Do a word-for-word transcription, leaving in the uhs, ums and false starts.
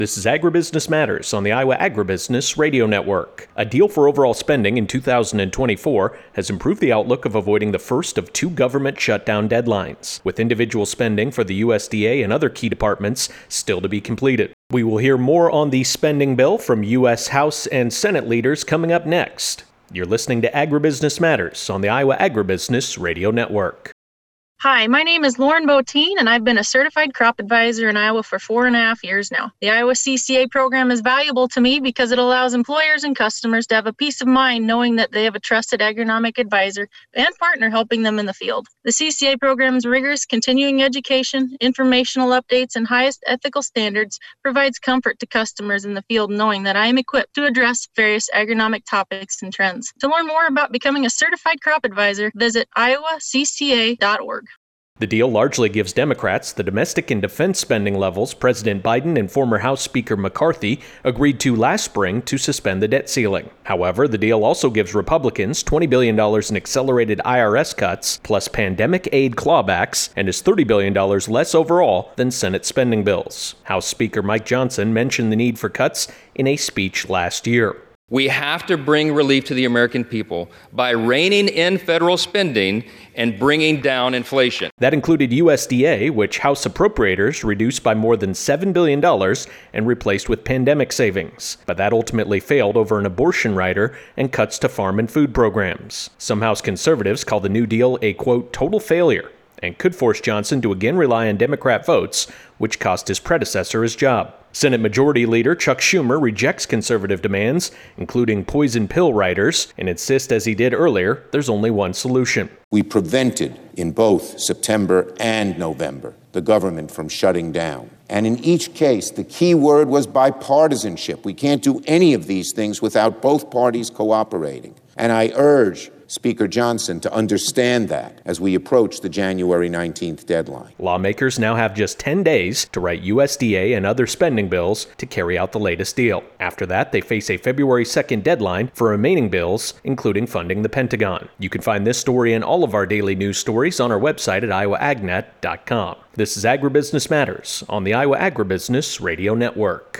This is Agribusiness Matters on the Iowa Agribusiness Radio Network. A deal for overall spending in two thousand twenty-four has improved the outlook of avoiding the first of two government shutdown deadlines, with individual spending for the U S D A and other key departments still to be completed. We will hear more on the spending bill from U S House and Senate leaders coming up next. You're listening to Agribusiness Matters on the Iowa Agribusiness Radio Network. Hi, my name is Lauren Botine, and I've been a certified crop advisor in Iowa for four and a half years now. The Iowa C C A program is valuable to me because it allows employers and customers to have a peace of mind knowing that they have a trusted agronomic advisor and partner helping them in the field. The C C A program's rigorous continuing education, informational updates, and highest ethical standards provides comfort to customers in the field knowing that I am equipped to address various agronomic topics and trends. To learn more about becoming a certified crop advisor, visit iowa c c a dot org. The deal largely gives Democrats the domestic and defense spending levels President Biden and former House Speaker McCarthy agreed to last spring to suspend the debt ceiling. However, the deal also gives Republicans twenty billion dollars in accelerated I R S cuts, plus pandemic aid clawbacks, and is thirty billion dollars less overall than Senate spending bills. House Speaker Mike Johnson mentioned the need for cuts in a speech last year. We have to bring relief to the American people by reining in federal spending and bringing down inflation. That included U S D A, which House appropriators reduced by more than seven billion dollars and replaced with pandemic savings. But that ultimately failed over an abortion rider and cuts to farm and food programs. Some House conservatives call the New Deal a, quote, total failure, and could force Johnson to again rely on Democrat votes, which cost his predecessor his job. Senate Majority Leader Chuck Schumer rejects conservative demands, including poison pill riders, and insists, as he did earlier, there's only one solution. We prevented in both September and November the government from shutting down. And in each case, the key word was bipartisanship. We can't do any of these things without both parties cooperating. And I urge Speaker Johnson to understand that as we approach the January nineteenth deadline. Lawmakers now have just ten days to write U S D A and other spending bills to carry out the latest deal. After that, they face a February second deadline for remaining bills, including funding the Pentagon. You can find this story and all of our daily news stories on our website at iowa ag net dot com. This is Agribusiness Matters on the Iowa Agribusiness Radio Network.